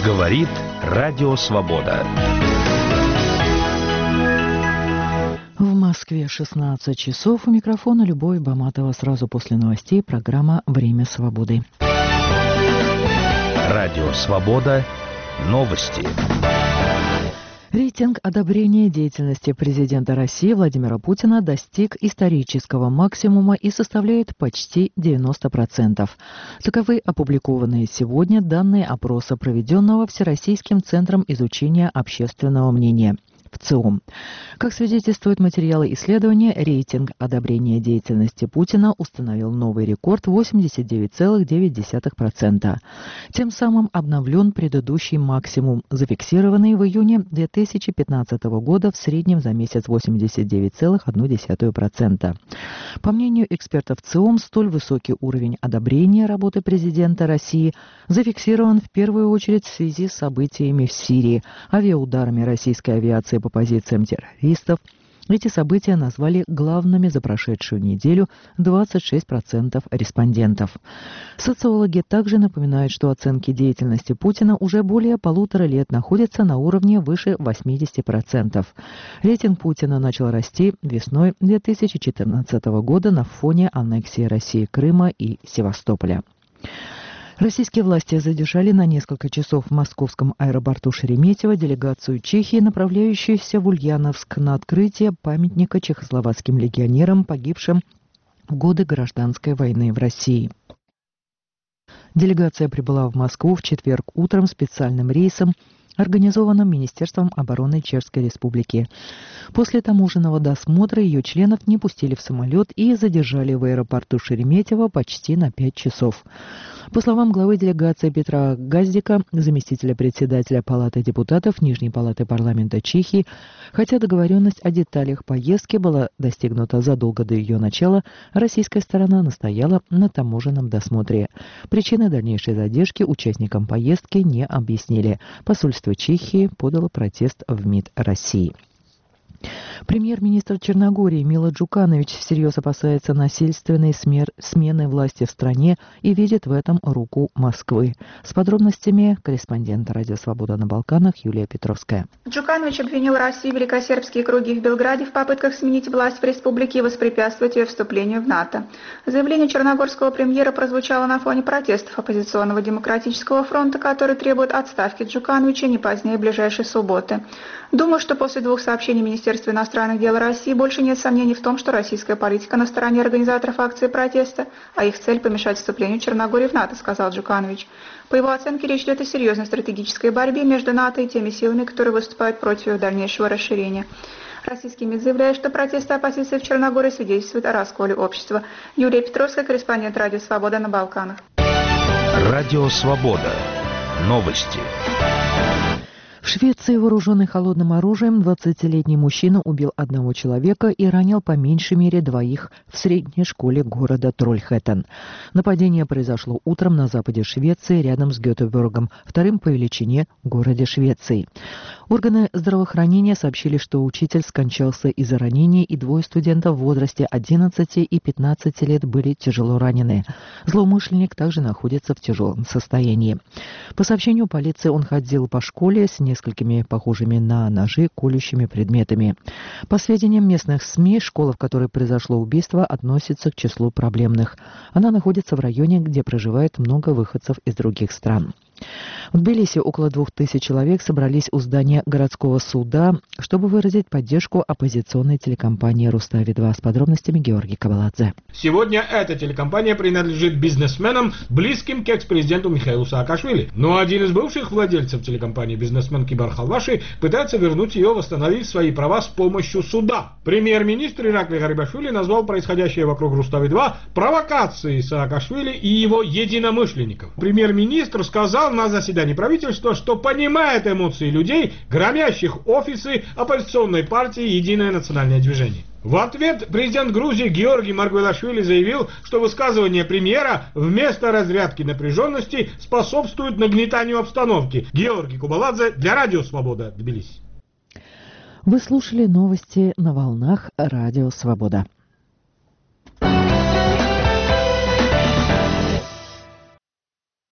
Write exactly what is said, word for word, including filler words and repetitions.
Говорит Радио Свобода. В Москве шестнадцать часов. У микрофона Любовь Баматова. Сразу после новостей программа «Время свободы». Радио Свобода. Новости. Рейтинг одобрения деятельности президента России Владимира Путина достиг исторического максимума и составляет почти девяносто процентов. Таковы опубликованные сегодня данные опроса, проведенного Всероссийским центром изучения общественного мнения. В ЦИОМ. Как свидетельствуют материалы исследования, рейтинг одобрения деятельности Путина установил новый рекорд восемьдесят девять целых девять десятых процента. Тем самым обновлен предыдущий максимум, зафиксированный в июне две тысячи пятнадцатого года в среднем за месяц восемьдесят девять целых одна десятая процента. По мнению экспертов ЦИОМ, столь высокий уровень одобрения работы президента России зафиксирован в первую очередь в связи с событиями в Сирии, авиаударами российской авиации по позициям террористов. Эти события назвали главными за прошедшую неделю двадцать шесть процентов респондентов. Социологи также напоминают, что оценки деятельности Путина уже более полутора лет находятся на уровне выше восьмидесяти процентов. Рейтинг Путина начал расти весной две тысячи четырнадцатого года на фоне аннексии России Крыма и Севастополя. Российские власти задержали на несколько часов в московском аэропорту Шереметьево делегацию Чехии, направляющуюся в Ульяновск на открытие памятника чехословацким легионерам, погибшим в годы гражданской войны в России. Делегация прибыла в Москву в четверг утром специальным рейсом, организованным Министерством обороны Чешской Республики. После таможенного досмотра ее членов не пустили в самолет и задержали в аэропорту Шереметьево почти на пять часов. По словам главы делегации Петра Газдика, заместителя председателя Палаты депутатов Нижней палаты парламента Чехии, хотя договоренность о деталях поездки была достигнута задолго до ее начала, российская сторона настояла на таможенном досмотре. Причины дальнейшей задержки участникам поездки не объяснили. Посольство Чехии подало протест в МИД России. Премьер-министр Черногории Мило Джуканович всерьез опасается насильственной смер- смены власти в стране и видит в этом руку Москвы. С подробностями корреспондент Радио Свобода на Балканах Юлия Петровская. Джуканович обвинил Россию и великосербские круги в Белграде в попытках сменить власть в республике и воспрепятствовать ее вступлению в НАТО. Заявление черногорского премьера прозвучало на фоне протестов оппозиционного демократического фронта, который требует отставки Джукановича не позднее ближайшей субботы. Думаю, что после двух сообщений Министерства иностранных дел России больше нет сомнений в том, что российская политика на стороне организаторов акции протеста, а их цель помешать вступлению Черногории в НАТО, сказал Джуканович. По его оценке, речь идет о серьезной стратегической борьбе между НАТО и теми силами, которые выступают против его дальнейшего расширения. Российский МИД заявляет, что протесты оппозиции в Черногории свидетельствуют о расколе общества. Юлия Петровская, корреспондент Радио Свобода на Балканах. Радио Свобода. Новости. В Швеции, вооруженный холодным оружием, двадцатилетний мужчина убил одного человека и ранил по меньшей мере двоих в средней школе города Трольхэттен. Нападение произошло утром на западе Швеции, рядом с Гетеборгом, вторым по величине городе Швеции. Органы здравоохранения сообщили, что учитель скончался из-за ранений, и двое студентов в возрасте одиннадцати и пятнадцати лет были тяжело ранены. Злоумышленник также находится в тяжелом состоянии. По сообщению полиции, он ходил по школе с несколькими похожими на ножи колющими предметами. По сведениям местных СМИ, школа, в которой произошло убийство, относится к числу проблемных. Она находится в районе, где проживает много выходцев из других стран. В Тбилиси около двух тысяч человек собрались у здания городского суда, чтобы выразить поддержку оппозиционной телекомпании «Рустави-два». С подробностями Георгий Кабаладзе. Сегодня эта телекомпания принадлежит бизнесменам, близким к экс-президенту Михаилу Саакашвили. Но один из бывших владельцев телекомпании, бизнесмен Кибар Халваши, пытается вернуть ее, восстановив свои права с помощью суда. Премьер-министр Иракли Гарибашвили назвал происходящее вокруг Рустави-два провокацией Саакашвили и его единомышленников. Премьер-министр сказал на заседании правительства, что понимает эмоции людей, громящих офисы оппозиционной партии «Единое национальное движение». В ответ президент Грузии Георгий Маргвелашвили заявил, что высказывание премьера вместо разрядки напряженности способствует нагнетанию обстановки. Георгий Кубаладзе для Радио Свобода, Тбилиси. Вы слушали новости на волнах Радио Свобода.